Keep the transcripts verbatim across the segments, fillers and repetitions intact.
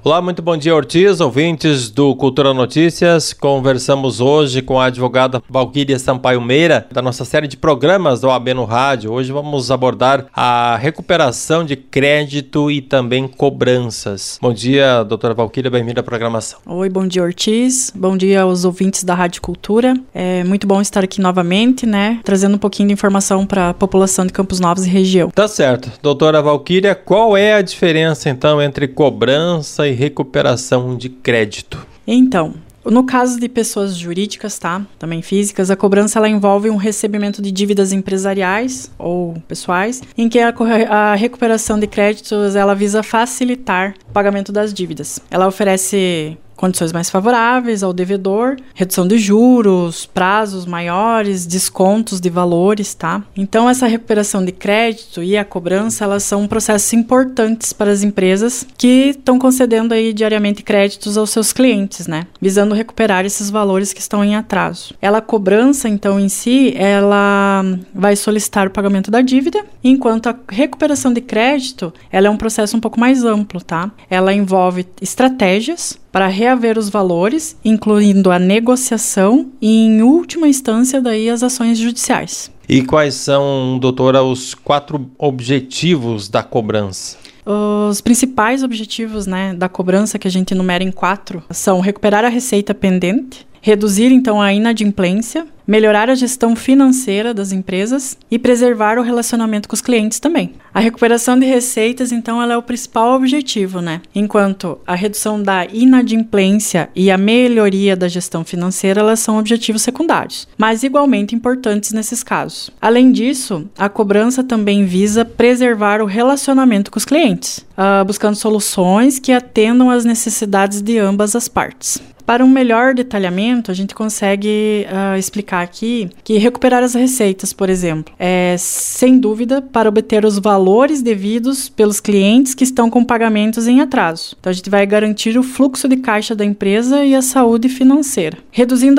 Olá, muito bom dia, Ortiz, ouvintes do Cultura Notícias. Conversamos hoje com a advogada Valquíria Sampaio Meira, da nossa série de programas da O A B no Rádio. Hoje vamos abordar a recuperação de crédito e também cobranças. Bom dia, doutora Valquíria, bem-vinda à programação. Oi, bom dia, Ortiz. Bom dia aos ouvintes da Rádio Cultura. É muito bom estar aqui novamente, né, trazendo um pouquinho de informação para a população de Campos Novos e região. Tá certo. Doutora Valquíria, qual é a diferença, então, entre cobrança e recuperação de crédito? Então, no caso de pessoas jurídicas, tá, também físicas, a cobrança ela envolve um recebimento de dívidas empresariais ou pessoais, em que a, a recuperação de créditos ela visa facilitar o pagamento das dívidas. Ela oferece condições mais favoráveis ao devedor, redução de juros, prazos maiores, descontos de valores, tá? Então, essa recuperação de crédito e a cobrança, elas são processos importantes para as empresas que estão concedendo aí diariamente créditos aos seus clientes, né? Visando recuperar esses valores que estão em atraso. Ela, a cobrança, então, em si, ela vai solicitar o pagamento da dívida, enquanto a recuperação de crédito, ela é um processo um pouco mais amplo, tá? Ela envolve estratégias para reaver os valores, incluindo a negociação e, em última instância, daí as ações judiciais. E quais são, doutora, os quatro objetivos da cobrança? Os principais objetivos, né, da cobrança, que a gente enumera em quatro, são recuperar a receita pendente, reduzir, então, a inadimplência, melhorar a gestão financeira das empresas e preservar o relacionamento com os clientes também. A recuperação de receitas, então, ela é o principal objetivo, né? Enquanto a redução da inadimplência e a melhoria da gestão financeira, elas são objetivos secundários, mas igualmente importantes nesses casos. Além disso, a cobrança também visa preservar o relacionamento com os clientes, uh, buscando soluções que atendam às necessidades de ambas as partes. Para um melhor detalhamento, a gente consegue uh, explicar aqui que recuperar as receitas, por exemplo, é sem dúvida para obter os valores devidos pelos clientes que estão com pagamentos em atraso. Então, a gente vai garantir o fluxo de caixa da empresa e a saúde financeira. Reduzindo a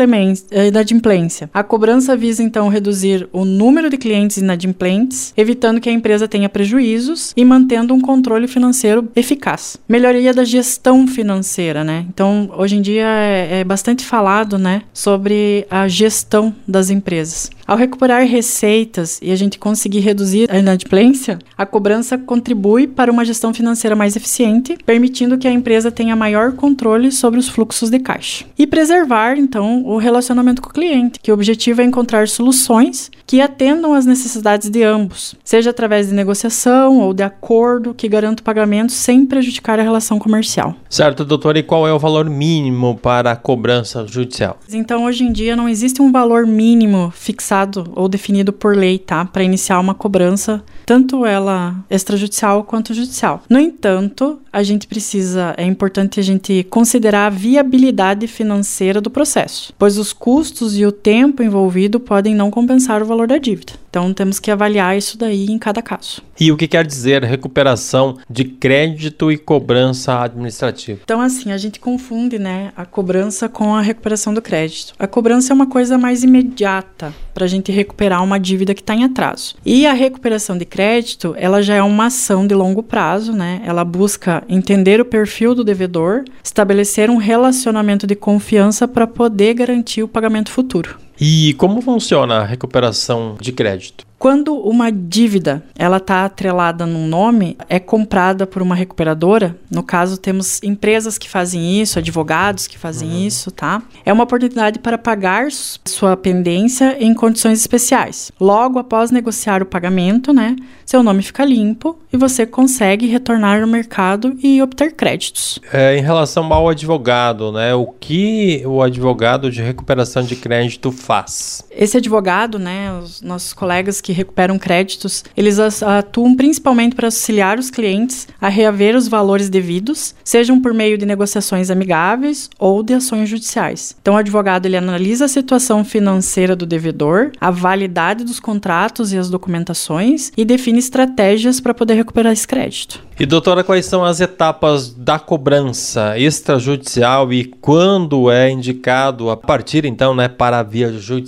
inadimplência. A cobrança visa, então, reduzir o número de clientes inadimplentes, evitando que a empresa tenha prejuízos e mantendo um controle financeiro eficaz. Melhoria da gestão financeira, né? Então, hoje Hoje em dia é, é bastante falado, né, sobre a gestão das empresas. Ao recuperar receitas e a gente conseguir reduzir a inadimplência, a cobrança contribui para uma gestão financeira mais eficiente, permitindo que a empresa tenha maior controle sobre os fluxos de caixa. E preservar, então, o relacionamento com o cliente, que o objetivo é encontrar soluções que atendam às necessidades de ambos, seja através de negociação ou de acordo que garanta o pagamento sem prejudicar a relação comercial. Certo, doutora, e qual é o valor mínimo para a cobrança judicial? Então, hoje em dia, não existe um valor mínimo fixado ou definido por lei, tá? Para iniciar uma cobrança, tanto ela extrajudicial quanto judicial. No entanto, a gente precisa, é importante a gente considerar a viabilidade financeira do processo, pois os custos e o tempo envolvido podem não compensar o valor da dívida. Então, temos que avaliar isso daí em cada caso. E o que quer dizer recuperação de crédito e cobrança administrativa? Então, assim, a gente confunde, né, a cobrança com a recuperação do crédito. A cobrança é uma coisa mais imediata para a gente recuperar uma dívida que está em atraso. E a recuperação de crédito, ela já é uma ação de longo prazo, né? Ela busca entender o perfil do devedor, estabelecer um relacionamento de confiança para poder garantir o pagamento futuro. E como funciona a recuperação de crédito? Quando uma dívida ela está atrelada num nome, é comprada por uma recuperadora, no caso temos empresas que fazem isso, advogados que fazem uhum. isso, tá? É uma oportunidade para pagar sua pendência em condições especiais. Logo após negociar o pagamento, né, seu nome fica limpo e você consegue retornar ao mercado e obter créditos. É, em relação ao advogado, né, o que o advogado de recuperação de crédito faz? Esse advogado, né, os nossos colegas que recuperam créditos, eles atuam principalmente para auxiliar os clientes a reaver os valores devidos, sejam por meio de negociações amigáveis ou de ações judiciais. Então, o advogado ele analisa a situação financeira do devedor, a validade dos contratos e as documentações e define estratégias para poder recuperar esse crédito. E, doutora, quais são as etapas da cobrança extrajudicial e quando é indicado a partir, então, né, para a via judicial?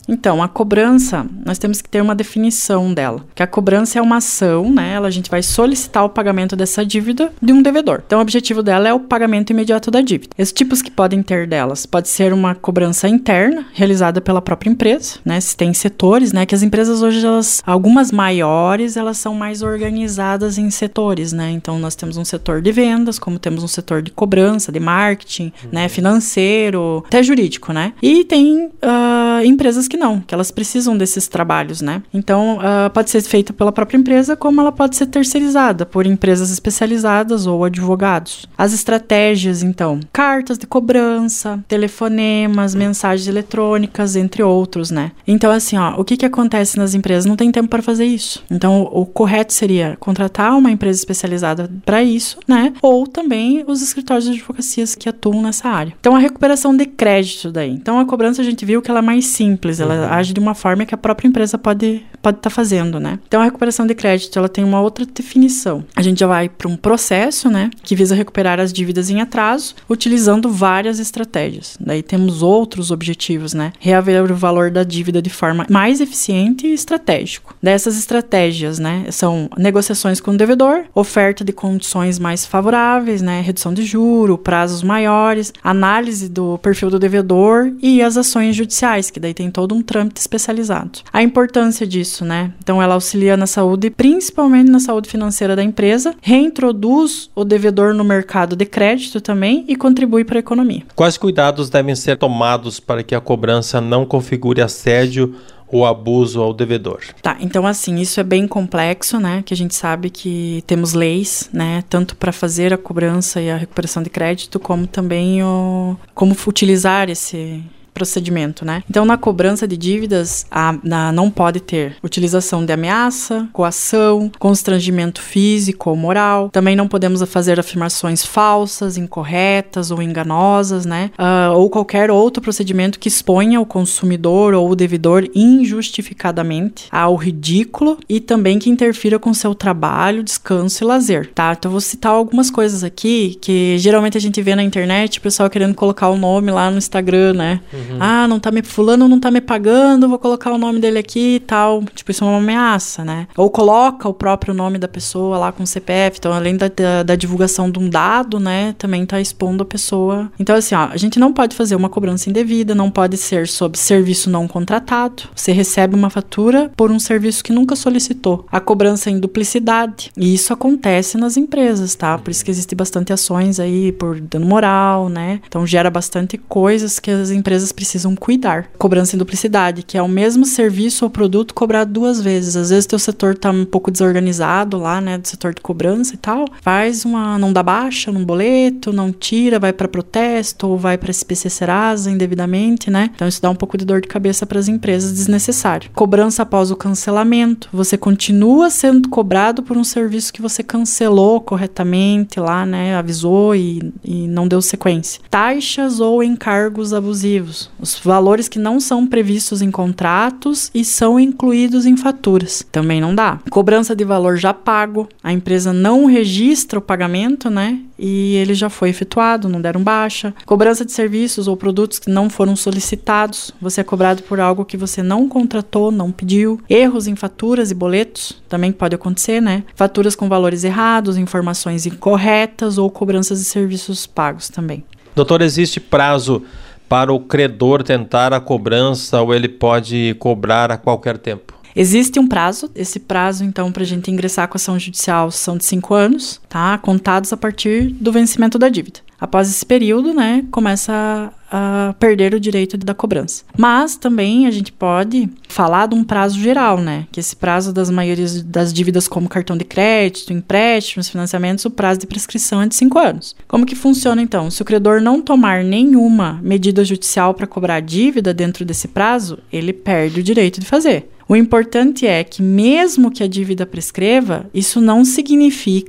Então, a cobrança, nós temos que ter uma definição dela. Que a cobrança é uma ação, né? Ela, a gente vai solicitar o pagamento dessa dívida de um devedor. Então, o objetivo dela é o pagamento imediato da dívida. Esses tipos que podem ter delas, pode ser uma cobrança interna, realizada pela própria empresa, né? Se tem setores, né? Que as empresas hoje, elas, algumas maiores, elas são mais organizadas em setores, né? Então, nós temos um setor de vendas, como temos um setor de cobrança, de marketing, uhum. né? Financeiro, até jurídico, né? E tem uh, empresas que não, que elas precisam desses trabalhos, né? Então, uh, pode ser feita pela própria empresa, como ela pode ser terceirizada por empresas especializadas ou advogados. As estratégias, então, cartas de cobrança, telefonemas, mensagens eletrônicas, entre outros, né? Então, assim, ó, o que que acontece nas empresas? Não tem tempo para fazer isso. Então, o, o correto seria contratar uma empresa especializada para isso, né? Ou também os escritórios de advocacias que atuam nessa área. Então, a recuperação de crédito daí. Então, a cobrança a gente viu que ela é mais simples, ela uhum. age de uma forma que a própria empresa pode pode estar tá fazendo, né? Então, a recuperação de crédito, ela tem uma outra definição. A gente já vai para um processo, né, que visa recuperar as dívidas em atraso, utilizando várias estratégias. Daí temos outros objetivos, né? Reaver o valor da dívida de forma mais eficiente e estratégico. Dessas estratégias, né, são negociações com o devedor, oferta de condições mais favoráveis, né, redução de juro, prazos maiores, análise do perfil do devedor e as ações judiciais, que daí tem todo um trâmite especializado. A importância disso, né? Então, ela auxilia na saúde, principalmente na saúde financeira da empresa, reintroduz o devedor no mercado de crédito também e contribui para a economia. Quais cuidados devem ser tomados para que a cobrança não configure assédio ou abuso ao devedor? Tá, então assim, isso é bem complexo, né, que a gente sabe que temos leis, né, tanto para fazer a cobrança e a recuperação de crédito, como também o, como utilizar esse procedimento, né? Então, na cobrança de dívidas, a, na, não pode ter utilização de ameaça, coação, constrangimento físico ou moral. Também não podemos fazer afirmações falsas, incorretas ou enganosas, né? Uh, ou qualquer outro procedimento que exponha o consumidor ou o devedor injustificadamente ao ridículo e também que interfira com seu trabalho, descanso e lazer, tá? Então, eu vou citar algumas coisas aqui que geralmente a gente vê na internet, o pessoal querendo colocar o nome lá no Instagram, né? Uhum. Ah, não tá me, fulano não tá me pagando, vou colocar o nome dele aqui e tal. Tipo, isso é uma ameaça, né? Ou coloca o próprio nome da pessoa lá com o C P F. Então, além da, da, da divulgação de um dado, né, também tá expondo a pessoa. Então, assim, ó, a gente não pode fazer uma cobrança indevida, não pode ser sobre serviço não contratado. Você recebe uma fatura por um serviço que nunca solicitou. A cobrança em duplicidade. E isso acontece nas empresas, tá? Por isso que existem bastante ações aí por dano moral, né? Então, gera bastante coisas que as empresas precisam cuidar. Cobrança em duplicidade, que é o mesmo serviço ou produto cobrado duas vezes. Às vezes teu setor tá um pouco desorganizado lá, né, do setor de cobrança e tal. Faz uma, não dá baixa num boleto, não tira, vai para protesto ou vai para S P C Serasa indevidamente, né? Então isso dá um pouco de dor de cabeça para as empresas desnecessário. Cobrança após o cancelamento. Você continua sendo cobrado por um serviço que você cancelou corretamente lá, né, avisou e, e não deu sequência. Taxas ou encargos abusivos. Os valores que não são previstos em contratos e são incluídos em faturas. Também não dá. Cobrança de valor já pago. A empresa não registra o pagamento, né? E ele já foi efetuado, não deram baixa. Cobrança de serviços ou produtos que não foram solicitados. Você é cobrado por algo que você não contratou, não pediu. Erros em faturas e boletos também pode acontecer, né? Faturas com valores errados, informações incorretas ou cobranças de serviços pagos também. Doutor, existe prazo para o credor tentar a cobrança ou ele pode cobrar a qualquer tempo? Existe um prazo, esse prazo, então, para a gente ingressar com a ação judicial são de cinco anos, tá? Contados a partir do vencimento da dívida. Após esse período, né, começa a, a perder o direito da cobrança. Mas também a gente pode falar de um prazo geral, né? Que esse prazo das maiorias das dívidas como cartão de crédito, empréstimos, financiamentos, o prazo de prescrição é de cinco anos. Como que funciona então? Se o credor não tomar nenhuma medida judicial para cobrar a dívida dentro desse prazo, ele perde o direito de fazer. O importante é que mesmo que a dívida prescreva, isso não significa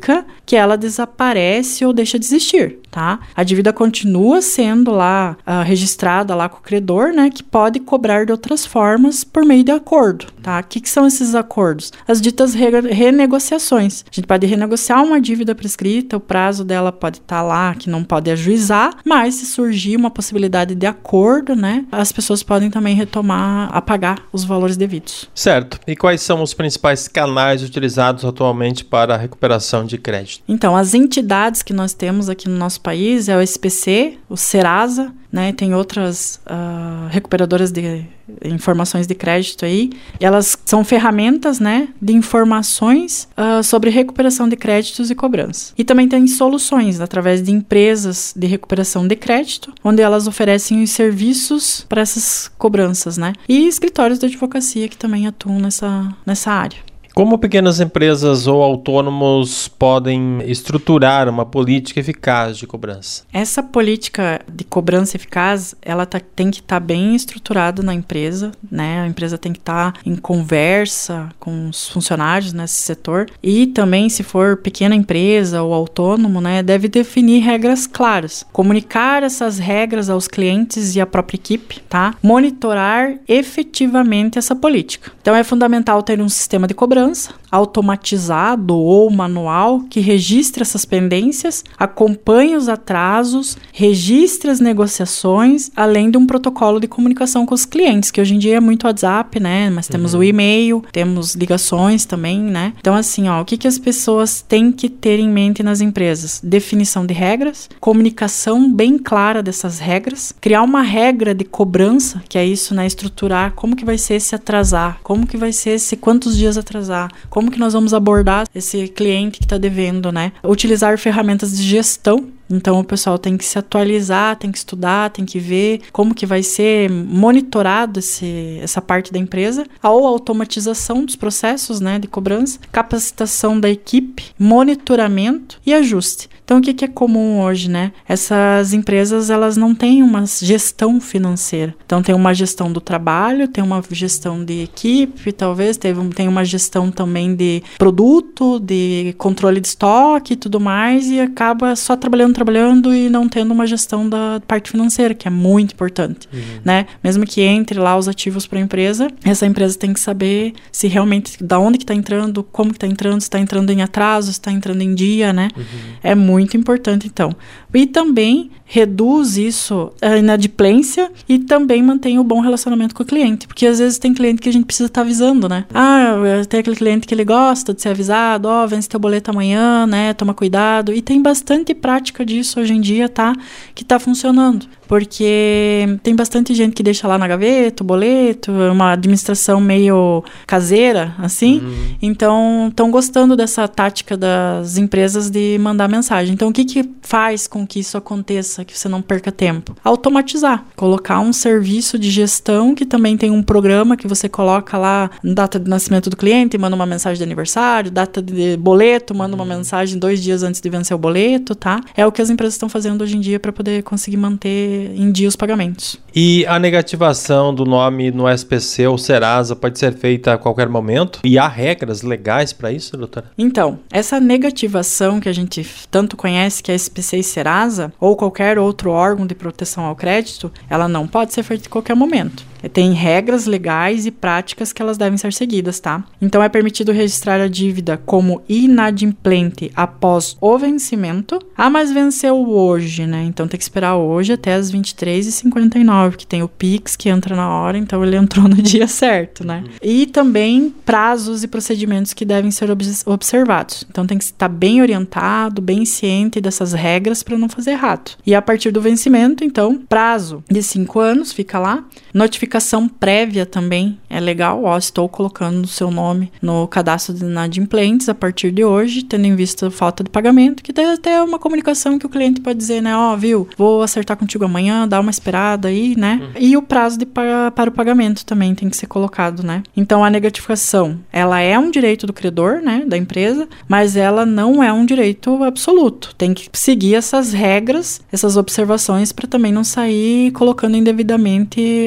que ela desaparece ou deixa de existir, tá? A dívida continua sendo lá uh, registrada lá com o credor, né, que pode cobrar de outras formas por meio de acordo, tá? O que, que são esses acordos? As ditas re- renegociações. A gente pode renegociar uma dívida prescrita, o prazo dela pode estar tá lá, que não pode ajuizar, mas se surgir uma possibilidade de acordo, né, as pessoas podem também retomar a pagar os valores devidos. Certo. E quais são os principais canais utilizados atualmente para a recuperação de crédito? Então, as entidades que nós temos aqui no nosso país é o S P C, o Serasa, né, tem outras uh, recuperadoras de informações de crédito aí. Elas são ferramentas, né, de informações uh, sobre recuperação de créditos e cobrança. E também tem soluções através de empresas de recuperação de crédito, onde elas oferecem os serviços para essas cobranças, né? E escritórios de advocacia que também atuam nessa, nessa área. Como pequenas empresas ou autônomos podem estruturar uma política eficaz de cobrança? Essa política de cobrança eficaz, ela tá, tem que estar tá bem estruturada na empresa, né? A empresa tem que estar tá em conversa com os funcionários nesse setor. E também, se for pequena empresa ou autônomo, né, deve definir regras claras. Comunicar essas regras aos clientes e à própria equipe, tá? Monitorar efetivamente essa política. Então, é fundamental ter um sistema de cobrança automatizado ou manual que registre essas pendências, acompanhe os atrasos, registre as negociações, além de um protocolo de comunicação com os clientes, que hoje em dia é muito WhatsApp, né? Mas temos uhum. o e-mail, temos ligações também, né? Então, assim, ó, o que, que as pessoas têm que ter em mente nas empresas? Definição de regras, comunicação bem clara dessas regras, criar uma regra de cobrança, que é isso, né? Estruturar como que vai ser se atrasar, como que vai ser se quantos dias atrasar, como que nós vamos abordar esse cliente que está devendo, né? Utilizar ferramentas de gestão. Então, o pessoal tem que se atualizar, tem que estudar, tem que ver como que vai ser monitorado esse, essa parte da empresa, ou automatização dos processos, né, de cobrança, capacitação da equipe, monitoramento e ajuste. Então, o que, que é comum hoje, né? Essas empresas, elas não têm uma gestão financeira. Então, tem uma gestão do trabalho, tem uma gestão de equipe, talvez, teve, tem uma gestão também de produto, de controle de estoque e tudo mais, e acaba só trabalhando trabalhando e não tendo uma gestão da parte financeira, que é muito importante, uhum. né? Mesmo que entre lá os ativos para a empresa, essa empresa tem que saber se realmente, da onde que está entrando, como que está entrando, se está entrando em atraso, se está entrando em dia, né? Uhum. É muito importante, então. E também reduz isso, a inadimplência, e também mantém o bom relacionamento com o cliente, porque às vezes tem cliente que a gente precisa estar tá avisando, né? Ah, tem aquele cliente que ele gosta de ser avisado, ó, oh, vence teu boleto amanhã, né? Toma cuidado. E tem bastante prática disso hoje em dia, tá? Que tá funcionando. Porque tem bastante gente que deixa lá na gaveta o boleto, uma administração meio caseira, assim. Uhum. Então, estão gostando dessa tática das empresas de mandar mensagem. Então, o que que faz com que isso aconteça, que você não perca tempo? Automatizar. Colocar um serviço de gestão que também tem um programa que você coloca lá, data de nascimento do cliente, manda uma mensagem de aniversário, data de boleto, manda uma mensagem dois dias antes de vencer o boleto, tá? É o que as empresas estão fazendo hoje em dia para poder conseguir manter em dia os pagamentos. E a negativação do nome no S P C ou Serasa pode ser feita a qualquer momento? E há regras legais para isso, doutora? Então, essa negativação que a gente tanto conhece, que é S P C e Serasa, ou qualquer outro órgão de proteção ao crédito, ela não pode ser feita em qualquer momento. Tem regras legais e práticas que elas devem ser seguidas, tá? Então, é permitido registrar a dívida como inadimplente após o vencimento. Ah, mas venceu hoje, né? Então, tem que esperar hoje até as vinte e três e cinquenta e nove, que tem o Pix que entra na hora, então ele entrou no dia certo, né? Uhum. E também prazos e procedimentos que devem ser ob- observados. Então, tem que estar bem orientado, bem ciente dessas regras para não fazer errado. E a partir do vencimento, então, prazo de cinco anos, fica lá. Notificação prévia também é legal. Ó, estou colocando o seu nome no cadastro de inadimplentes a partir de hoje, tendo em vista a falta de pagamento, que tem até uma comunicação que o cliente pode dizer, né? Ó, viu, vou acertar contigo amanhã, dá uma esperada aí, né? Uhum. E o prazo de para, para o pagamento também tem que ser colocado, né? Então, a negativação, ela é um direito do credor, né? Da empresa, mas ela não é um direito absoluto. Tem que seguir essas regras, essas observações, para também não sair colocando indevidamente as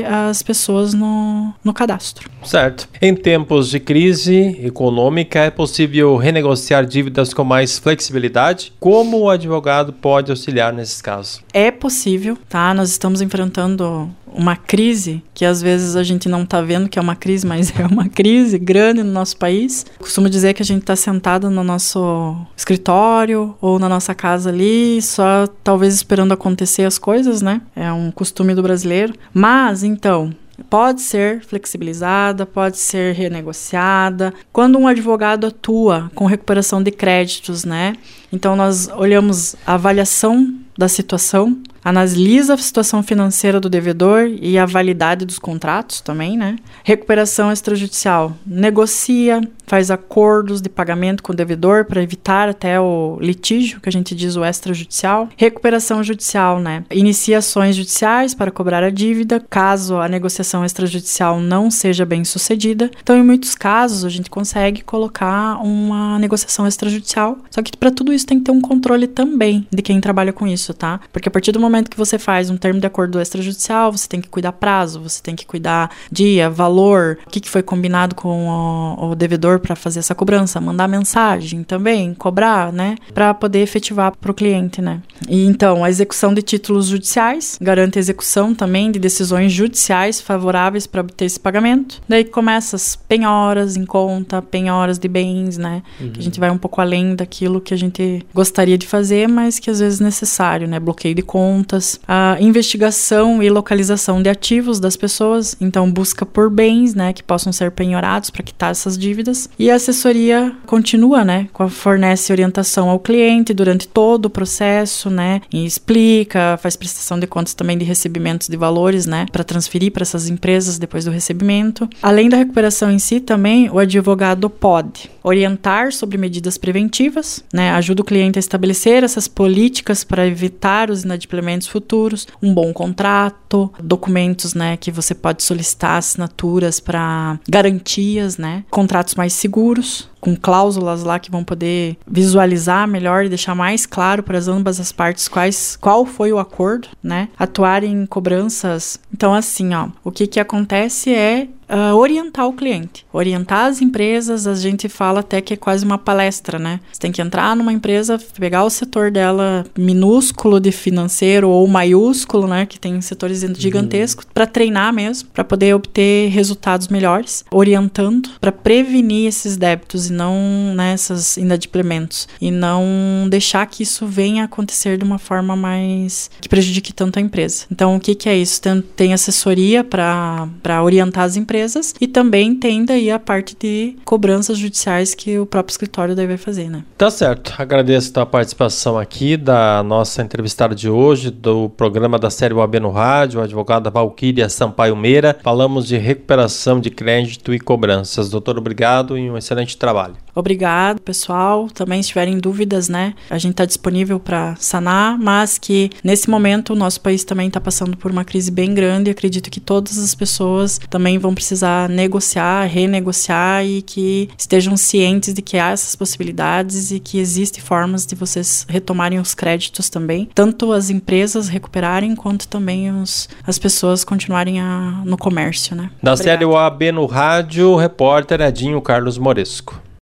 pessoas no, no cadastro. Certo. Em tempos de crise econômica, é possível renegociar dívidas com mais flexibilidade? Como o advogado pode auxiliar nesses casos? É possível, tá? Nós estamos enfrentando uma crise que às vezes a gente não está vendo que é uma crise, mas é uma crise grande no nosso país. Eu costumo dizer que a gente está sentado no nosso escritório ou na nossa casa ali, só talvez esperando acontecer as coisas, né? É um costume do brasileiro. Mas, então, pode ser flexibilizada, pode ser renegociada. Quando um advogado atua com recuperação de créditos, né? Então, nós olhamos a avaliação da situação, analisa a situação financeira do devedor e a validade dos contratos também, né? Recuperação extrajudicial, negocia, faz acordos de pagamento com o devedor para evitar até o litígio, que a gente diz o extrajudicial. Recuperação judicial, né? Inicia ações judiciais para cobrar a dívida, caso a negociação extrajudicial não seja bem sucedida. Então, em muitos casos, a gente consegue colocar uma negociação extrajudicial, só que para tudo isso tem que ter um controle também de quem trabalha com isso, tá? Porque a partir do momento que você faz um termo de acordo extrajudicial, você tem que cuidar prazo, você tem que cuidar dia, valor, o que, que foi combinado com o, o devedor para fazer essa cobrança, mandar mensagem também, cobrar, né? Para poder efetivar para o cliente, né? E então, a execução de títulos judiciais garante a execução também de decisões judiciais favoráveis para obter esse pagamento. Daí começa as penhoras em conta, penhoras de bens, né? Uhum. Que a gente vai um pouco além daquilo que a gente gostaria de fazer, mas que às vezes é necessário, né? Bloqueio de contas, a investigação e localização de ativos das pessoas, então busca por bens, né, que possam ser penhorados para quitar essas dívidas. E a assessoria continua, né, fornece orientação ao cliente durante todo o processo, né, e explica, faz prestação de contas também de recebimentos de valores, né, para transferir para essas empresas depois do recebimento. Além da recuperação em si, também o advogado pode orientar sobre medidas preventivas, né, ajuda o cliente a estabelecer essas políticas para evitar os inadimplências futuros, um bom contrato, documentos, né, que você pode solicitar, assinaturas para garantias, né, contratos mais seguros, com cláusulas lá que vão poder visualizar melhor e deixar mais claro para ambas as partes quais, qual foi o acordo, né, atuar em cobranças. Então, assim, ó, o que que acontece é Uh, orientar o cliente, orientar as empresas. A gente fala até que é quase uma palestra, né? Você tem que entrar numa empresa, pegar o setor dela minúsculo de financeiro ou maiúsculo, né? Que tem setores gigantescos, uhum. para treinar mesmo, para poder obter resultados melhores, orientando para prevenir esses débitos e não, né, esses inadimplências, e não deixar que isso venha a acontecer de uma forma mais que prejudique tanto a empresa. Então, o que que é isso? Tem, tem assessoria para para orientar as empresas. E também tem daí a parte de cobranças judiciais que o próprio escritório daí vai fazer, né? Tá certo. Agradeço a participação aqui da nossa entrevistada de hoje, do programa da série O A B no Rádio, a advogada Valquíria Sampaio Meira. Falamos de recuperação de crédito e cobranças. Doutor, obrigado e um excelente trabalho. Obrigado, pessoal. Também, se tiverem dúvidas, né, a gente está disponível para sanar, mas que nesse momento o nosso país também está passando por uma crise bem grande. Acredito que todas as pessoas também vão precisar negociar, renegociar e que estejam cientes de que há essas possibilidades e que existem formas de vocês retomarem os créditos também. Tanto as empresas recuperarem, quanto também os, as pessoas continuarem a, no comércio, né? Da série O A B no Rádio, o repórter Edinho Carlos Moresco.